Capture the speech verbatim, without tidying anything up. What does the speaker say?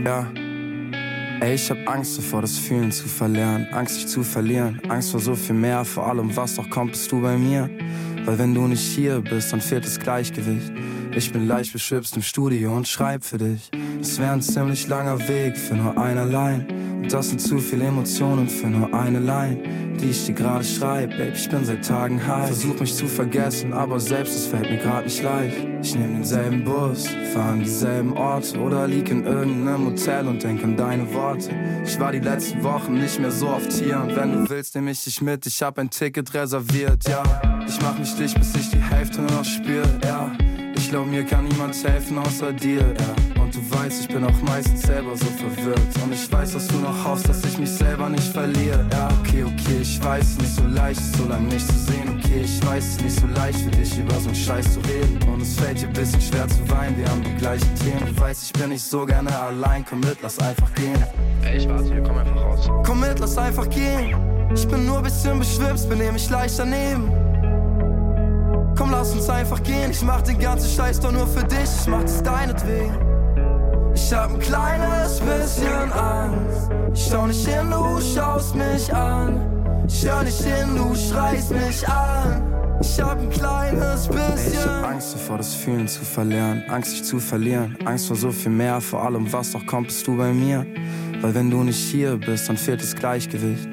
ja. Ey, ich hab Angst davor, das Fühlen zu verlernen, Angst dich zu verlieren, Angst vor so viel mehr, vor allem was doch kommt, bist du bei mir. Weil wenn du nicht hier bist, dann fehlt das Gleichgewicht. Ich bin leicht beschwipst im Studio und schreib für dich. Es wär ein ziemlich langer Weg für nur ein allein. Und das sind zu viele Emotionen für nur eine Line, die ich dir gerade schreib. Babe, ich bin seit Tagen high. Versuch mich zu vergessen, aber selbst es fällt mir grad nicht leicht. Ich nehm denselben Bus, fahr an dieselben Orte oder lieg in irgendeinem Hotel und denk an deine Worte. Ich war die letzten Wochen nicht mehr so oft hier und wenn du willst, nehm ich dich mit. Ich hab ein Ticket reserviert, ja. Ich mach mich dicht, bis ich die Hälfte nur noch spür, ja. Ich glaub, mir kann niemand helfen außer dir, ja. Und du weißt, ich bin auch meistens selber so verwirrt. Und ich weiß, dass du noch hoffst, dass ich mich selber nicht verliere, ja. Okay, okay, ich weiß, nicht so leicht, so lange nicht zu sehen. Okay, ich weiß, es ist nicht so leicht für dich, über so einen Scheiß zu reden. Und es fällt dir ein bisschen schwer zu weinen, wir haben die gleichen Themen. Du weißt, ich bin nicht so gerne allein, komm mit, lass einfach gehen. Ey, ich warte hier, komm einfach raus. Komm mit, lass einfach gehen. Ich bin nur ein bisschen beschwipst, benehm mich leicht daneben. Komm, lass uns einfach gehen. Ich mach den ganzen Scheiß doch nur für dich. Ich mach das deinetwegen. Ich hab ein kleines bisschen Angst. Ich schau nicht hin, du schaust mich an. Ich hör nicht hin, du schreist mich an. Ich hab ein kleines bisschen. Ey, ich hab Angst davor, das Fühlen zu verlernen, Angst dich zu verlieren, Angst vor so viel mehr, vor allem was doch kommt, bist du bei mir. Weil wenn du nicht hier bist, dann fehlt das Gleichgewicht.